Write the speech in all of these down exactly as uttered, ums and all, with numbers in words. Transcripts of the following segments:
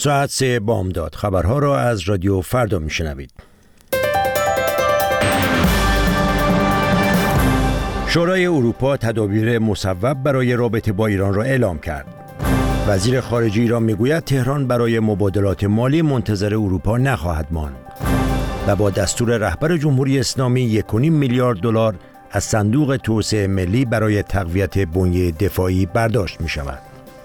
ساعت سه بامداد. خبرها را از رادیو فردا میشنوید. شورای اروپا تدابیر مصوب برای رابطه با ایران را اعلام کرد. وزیر خارجه ایران میگوید تهران برای مبادلات مالی منتظر اروپا نخواهد ماند و با دستور رهبر جمهوری اسلامی یک و نیم میلیارد دلار از صندوق توسعه ملی برای تقویت بنیه دفاعی برداشت می شود.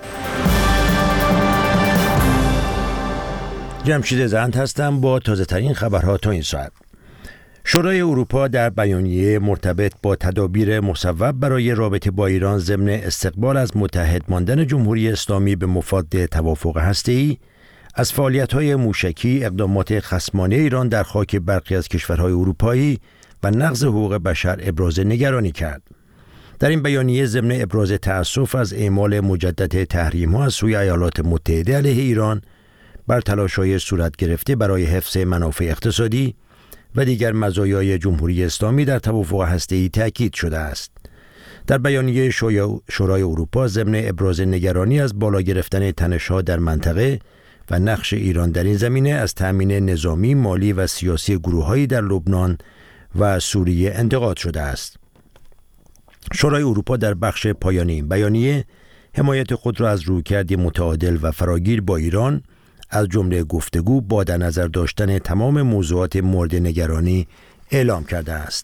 جمشید زند هستم با تازه ترین خبرها تا این ساعت. شورای اروپا در بیانیه مرتبط با تدابیر مصوب برای رابطه با ایران ضمن استقبال از متحد ماندن جمهوری اسلامی به مفاد توافق هسته‌ای از فعالیت‌های موشکی، اقدامات خصمانه ایران در خاک برخی از کشورهای اروپایی و نقض حقوق بشر ابراز نگرانی کرد. در این بیانیه ضمن ابراز تأسف از اعمال مجدد تحریم‌ها از سوی ایالات متحده علیه ایران بر تلاش‌های صورت گرفته برای حفظ منافع اقتصادی و دیگر مزایای جمهوری اسلامی در توافق هسته‌ای تأکید شده است. در بیانیه شورای اروپا ضمن ابراز نگرانی از بالا گرفتن تنش‌ها در منطقه و نقش ایران در این زمینه از تأمین نظامی، مالی و سیاسی گروه‌هایی در لبنان و سوریه انتقاد شده است. شورای اروپا در بخش پایانی این بیانیه حمایت خود را از رویکردی متعادل و فراگیر با ایران از جمله گفتگو با در نظر داشتن تمام موضوعات مورد نگرانی اعلام کرده است.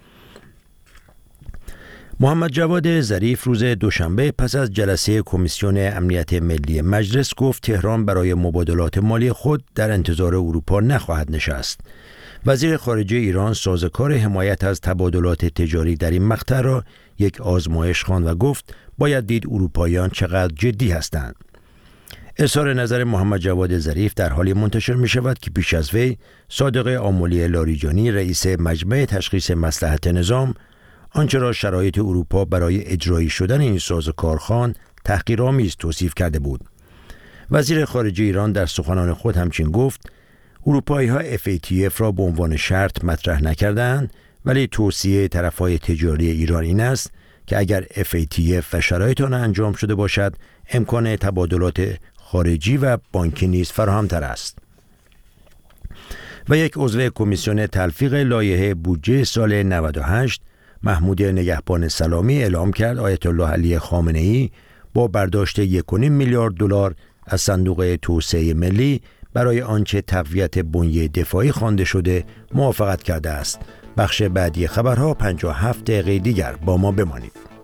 محمد جواد ظریف روز دوشنبه پس از جلسه کمیسیون امنیت ملی مجلس گفت تهران برای مبادلات مالی خود در انتظار اروپا نخواهد نشست. وزیر خارجه ایران سازوکار حمایت از تبادلات تجاری در این مقطع را یک آزمایش خواند و گفت باید دید اروپاییان چقدر جدی هستند. اظهار نظر محمد جواد ظریف در حالی منتشر می شود که پیش از وی صادق آملی لاریجانی رئیس مجمع تشخیص مصلحت نظام آنچه را شرایط اروپا برای اجرایی شدن این سازوکار خواند تحقیرآمیز توصیف کرده بود. وزیر خارجه ایران در سخنان خود همچنین گفت اروپایی ها اف ای تی اف را به عنوان شرط مطرح نکردند، ولی توصیه طرفهای تجاری ایران این است که اگر اف ای تی اف و شرایط آن انجام شده باشد امکان تبادلات خارجی و بانکی نیز فراهم‌تر است. و یک عضو کمیسیون تلفیق لایحه بودجه سال نود و هشت محمود نگهبان سلامی اعلام کرد آیت الله علی خامنه‌ای با برداشت یک و نیم میلیارد دلار از صندوق توسعه ملی برای آنچه تقویت بنیه دفاعی خوانده شده موافقت کرده است. بخش بعدی خبرها پنجاه و هفت دقیقه دیگر با ما بمانید.